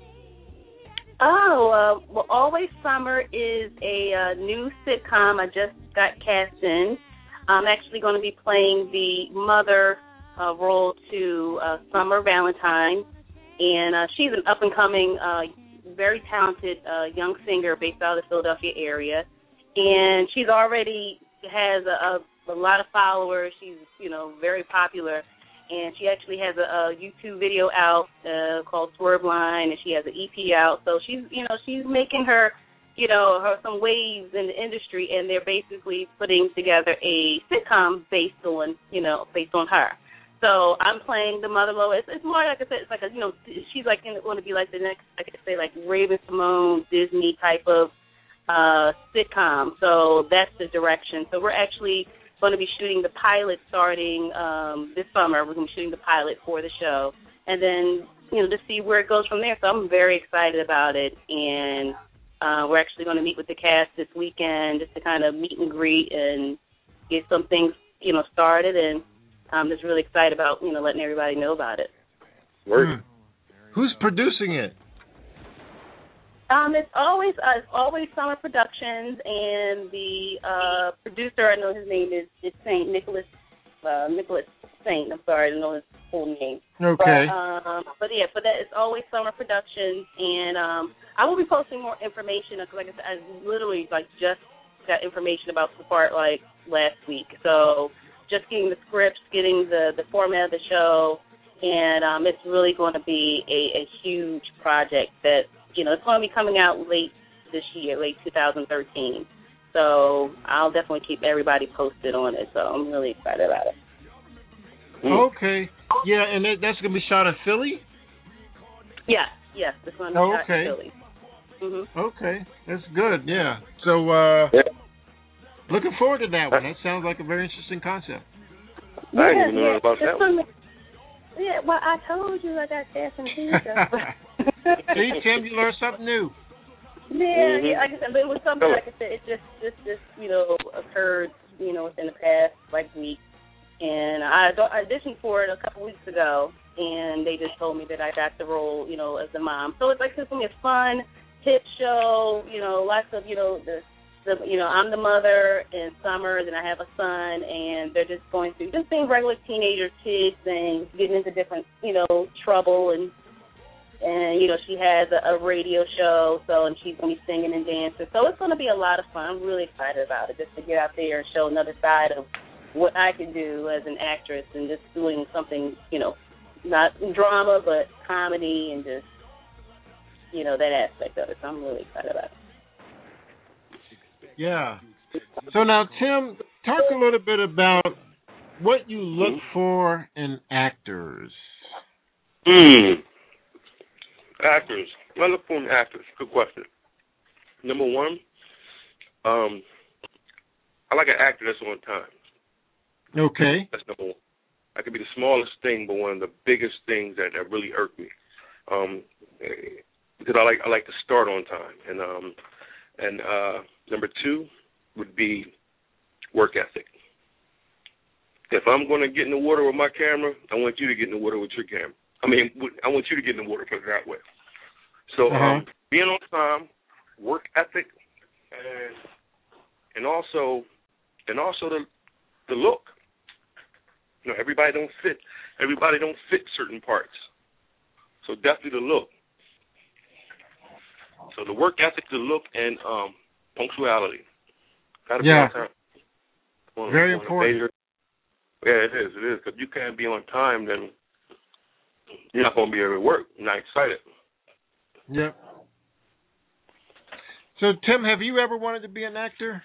Well, Always Summer is a new sitcom I just got cast in. I'm actually going to be playing the mother role to Summer Valentine, and she's an up-and-coming, very talented young singer based out of the Philadelphia area, and she's already has a lot of followers. She's, you know, very popular, and she actually has a YouTube video out called Swerve Line, and she has an EP out. So she's making her some waves in the industry, and they're basically putting together a sitcom based on her. So I'm playing the mother Lois. It's more like I said, it's like she's like going to be like the next, I could say, like Raven-Symoné Disney type of sitcom. So that's the direction. So we're actually going to be shooting the pilot starting this summer. We're going to be shooting the pilot for the show, and then to see where it goes from there. So I'm very excited about it, and we're actually going to meet with the cast this weekend just to kind of meet and greet and get some things started. And I'm just really excited about letting everybody know about it. Who's producing it? It's always Summer Productions, and the producer, I know his name is Saint Nicholas Saint. I'm sorry, I don't know his full name. Okay. But it's always Summer Productions, and I will be posting more information because, like I said, I literally just got information about the part last week. So just getting the scripts, getting the format of the show, and it's really going to be a huge project that. It's going to be coming out late this year, late 2013. So I'll definitely keep everybody posted on it. So I'm really excited about it. Okay. Yeah, and that's going to be shot in Philly? Yes, this one is shot in Philly. Mm-hmm. Okay, that's good, yeah. So looking forward to that one. That sounds like a very interesting concept. I didn't even know about that one. Yeah, well, I told you I got cast in TV. See, Tim, you learned something new. Yeah, like I said, but it was something, like I said, it just occurred, within the past, week. And I auditioned for it a couple weeks ago, and they just told me that I got the role, as the mom. So it's it's going to be a fun, hip show, lots of, I'm the mother in Summer, then I have a son, and they're just going through just being regular teenager kids and getting into different, trouble, and she has a radio show, and she's going to be singing and dancing. So it's going to be a lot of fun. I'm really excited about it, just to get out there and show another side of what I can do as an actress and just doing something, not drama, but comedy and just, that aspect of it. So I'm really excited about it. Yeah. So now, Tim, talk a little bit about what you look for in actors. Actors. I look for in actors. Good question. Number one, I like an actor that's on time. Okay. That's number one. That could be the smallest thing, but one of the biggest things that really irk me. Because I like to start on time. And number two would be work ethic. If I'm going to get in the water with my camera, I want you to get in the water with your camera. I want you to get in the water, put it that way. So being on time, work ethic, and also the look. Everybody don't fit certain parts. So definitely the look. So the work ethic, the look, and punctuality. Gotta be on time. Very important. Yeah, it is. Because if you can't be on time, then you're not going to be able to work. You're not excited. Yep. So, Tim, have you ever wanted to be an actor?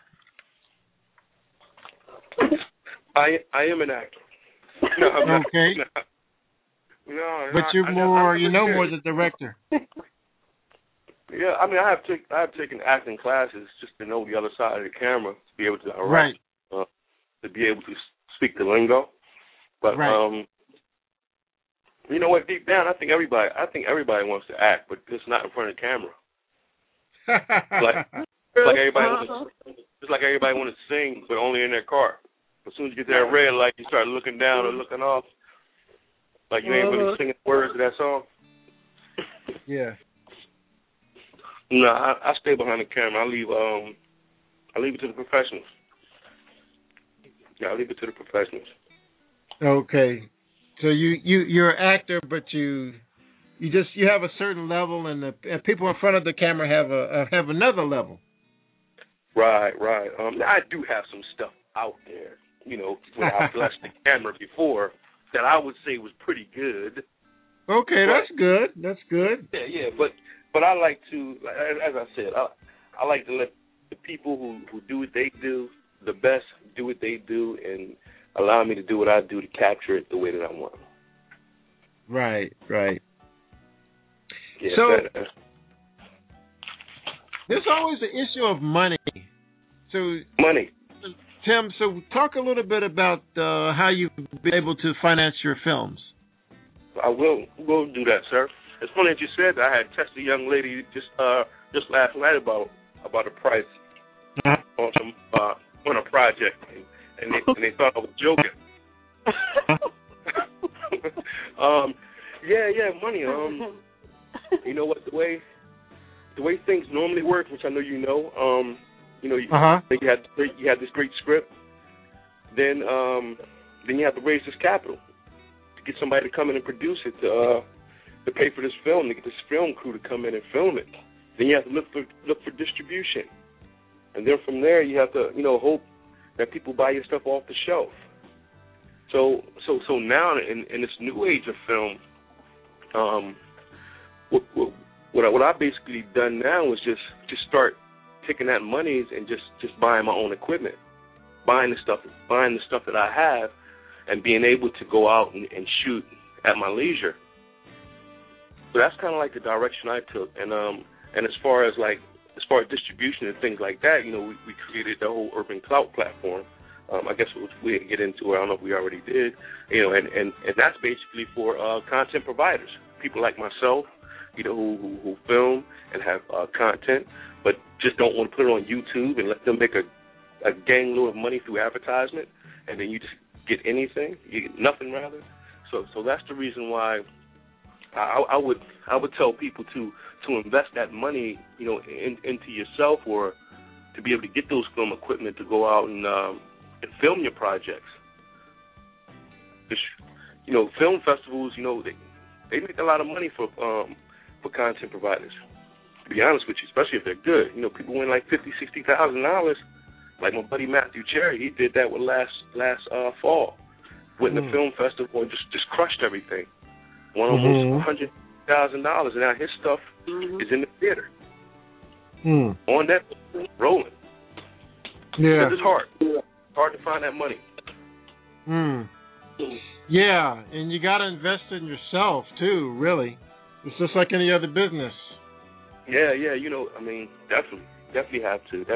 I am an actor. No, I'm not. Okay. No, but you're more, more the director. Yeah, I mean, I have taken acting classes just to know the other side of the camera, to be able to direct, right. To be able to speak the lingo. But right. You know what? Deep down, I think everybody wants to act, but just not in front of the camera. like everybody wants just like everybody wants to sing, but only in their car. As soon as you get that red light, you start looking down or looking off, like you ain't really singing words of that song. Yeah. No, I stay behind the camera. I leave it to the professionals. Yeah, I leave it to the professionals. Okay. So you're an actor, but you have a certain level, and the people in front of the camera have another level. Right. I do have some stuff out there, when I blessed the camera before that I would say was pretty good. Okay, that's good. Yeah, but I like to, as I said, I like to let the people who do what they do the best do what they do and allow me to do what I do to capture it the way that I want. Right. Yeah, so there's always the issue of money. So money. Tim, so talk a little bit about how you've been able to finance your films. I will do that, sir. It's funny that you said that. I had texted a young lady just last night about a price on a project, and they thought I was joking. Yeah, money. You know what, the way things normally work, which I know you know. You had this great script, then you have to raise this capital to get somebody to come in and produce it, to pay for this film, to get this film crew to come in and film it. Then you have to look for distribution, and then from there you have to hope that people buy your stuff off the shelf. So now in this new age of film, what I basically done now is just start taking that money and just buying my own equipment, buying the stuff that I have, and being able to go out and shoot at my leisure. So that's kind of like the direction I took. And as far as distribution and things like that, we created the whole Urban Clout platform. I guess we didn't get into it. I don't know if we already did. And that's basically for content providers, people like myself, who film and have content, but just don't want to put it on YouTube and let them make a gang load of money through advertisement, and then you just get anything, you get nothing rather. So that's the reason why I would tell people to invest that money, into yourself, or to be able to get those film equipment to go out and film your projects. Film festivals, they make a lot of money for content providers. To be honest with you, especially if they're good. People win like $50,000-$60,000. Like my buddy Matthew Cherry, he did that with last fall. Went in the film festival and just crushed everything. Won almost $100,000, and now his stuff is in the theater. On that, rolling. Yeah. Because it's hard. It's hard to find that money. Yeah, and you got to invest in yourself too. Really, it's just like any other business. Yeah. Definitely have to.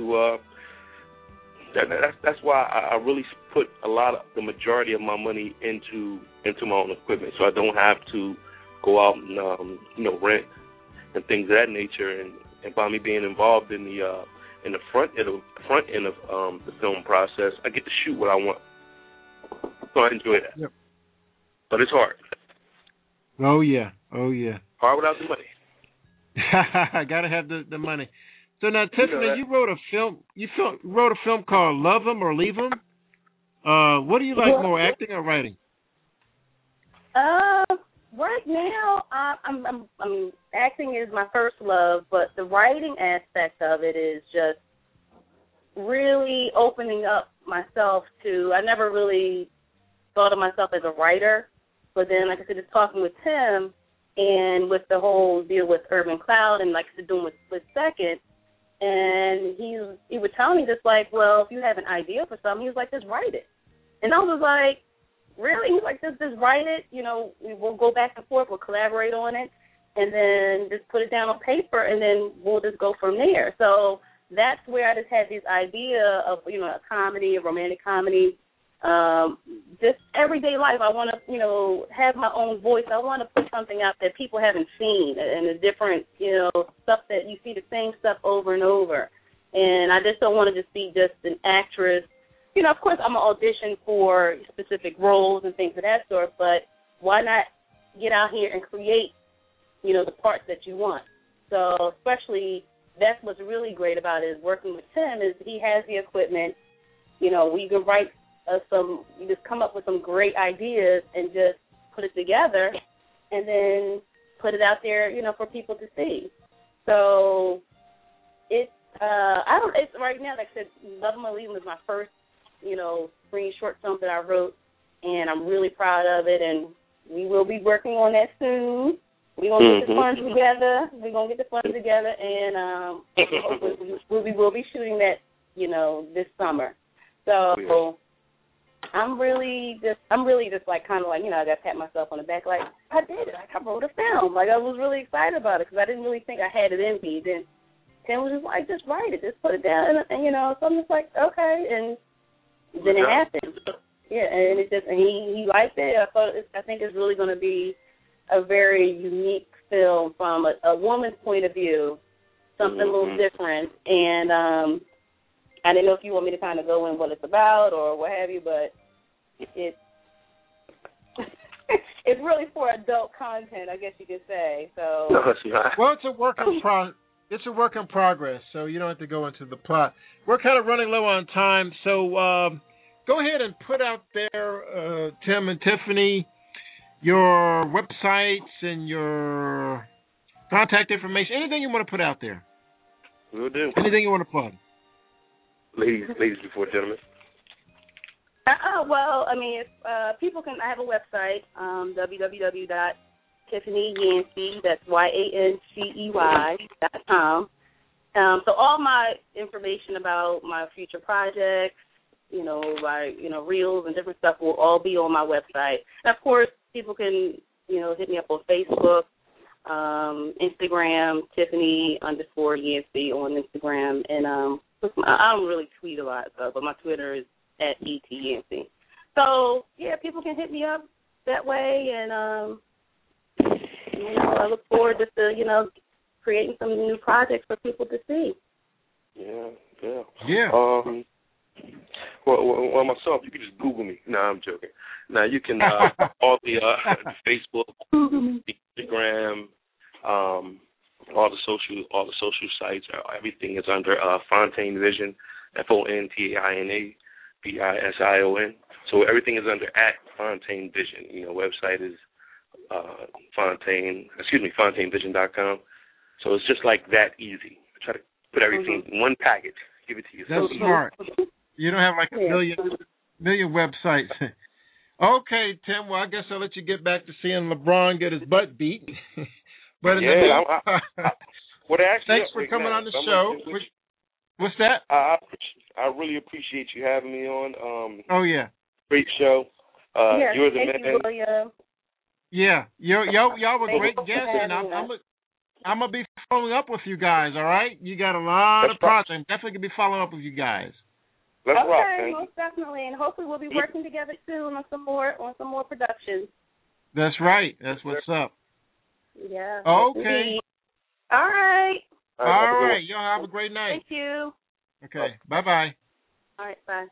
That's why I really put the majority of my money into my own equipment, so I don't have to go out and rent and things of that nature. And by me being involved in the front end of the film process, I get to shoot what I want. So I enjoy that. Yep. But it's hard. Oh yeah. Hard without the money. I gotta have the money. So now, Tiffany, you wrote a film. You wrote a film called Love 'Em or Leave 'Em. What do you like more, acting or writing? Right now, acting is my first love, but the writing aspect of it is just really opening up myself to. I never really thought of myself as a writer, but then, like I said, just talking with Tim, and with the whole deal with Urban Cloud and like doing with Split Second. And he would tell me just like, well, if you have an idea for something, he was like, just write it. And I was like, really? He was like, just write it. You know, we'll go back and forth. We'll collaborate on it. And then just put it down on paper, and then we'll just go from there. So that's where I just had this idea of, you know, a comedy, a romantic comedy, just everyday life. I want to, you know, have my own voice. I want to put something out that people haven't seen, and the different, you know, stuff that you see the same stuff over and over. And I just don't want to just be just an actress. You know, of course, I'm an audition for specific roles and things of that sort, but why not get out here and create, you know, the parts that you want. So especially that's what's really great about it is working with Tim is he has the equipment. You know, we can write you just come up with some great ideas and just put it together and then put it out there, you know, for people to see. So it's right now, like I said, Love My Leaving was my first, you know, screen short film that I wrote, and I'm really proud of it, and we will be working on that soon. We're going to get the funds together. We're going to get the funds together, and we will be shooting that, you know, this summer. So I'm really just like kind of like, you know, I got to pat myself on the back like, I did it. Like, I wrote a film. Like, I was really excited about it because I didn't really think I had it in me. Then Tim was just like, just write it. Just put it down. And you know, so I'm just like, okay. And then it happened. Yeah, and it just, and he liked it. I think it's really going to be a very unique film from a woman's point of view, something a little different. And I didn't know if you want me to kind of go in what it's about or what have you, but it's it's really for adult content, I guess you could say. So no, it's not. Well, it's a work in progress, so you don't have to go into the plot. We're kind of running low on time, so go ahead and put out there, Tim and Tiffany, your websites and your contact information, anything you want to put out there. We'll do. Anything you want to plug. Ladies before gentlemen. Well, I mean, if people can, I have a website, www.TiffanyYancey, that's YANCEY.com. So all my information about my future projects, you know, reels and different stuff will all be on my website. And of course, people can, you know, hit me up on Facebook, Instagram, Tiffany_Yancey on Instagram, and I don't really tweet a lot, but my Twitter is @ETYancey. So yeah, people can hit me up that way, and you know, I look forward to creating some new projects for people to see. Yeah. Well, myself, you can just Google me. No, I'm joking. Now you can all the Facebook, Instagram, all the social sites. Everything is under Fontaine Vision, FONTAINAVISION. So everything is under @Fontaine Vision. You know, website is FontaineVision.com. So it's just like that easy. I try to put everything in one package, give it to you. That's smart. You don't have like a million websites. Okay, Tim. Well, I guess I'll let you get back to seeing LeBron get his butt beat. But thanks for coming on the show. What's that? I really appreciate you having me on. Oh yeah. Great show. You're the man. You, William. Yeah, y'all were great guests, and I'm gonna be following up with you guys. All right, you got a lot of projects. I'm definitely gonna be following up with you guys. Let's rock, man. Most definitely, and hopefully we'll be working together soon on some more productions. That's right. That's what's up. Yeah. Okay. All right. All right. Y'all have a great night. Thank you. Okay. Bye-bye. All right. Bye.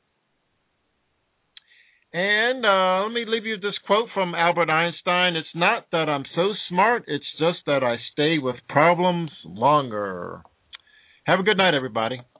And let me leave you this quote from Albert Einstein. It's not that I'm so smart. It's just that I stay with problems longer. Have a good night, everybody.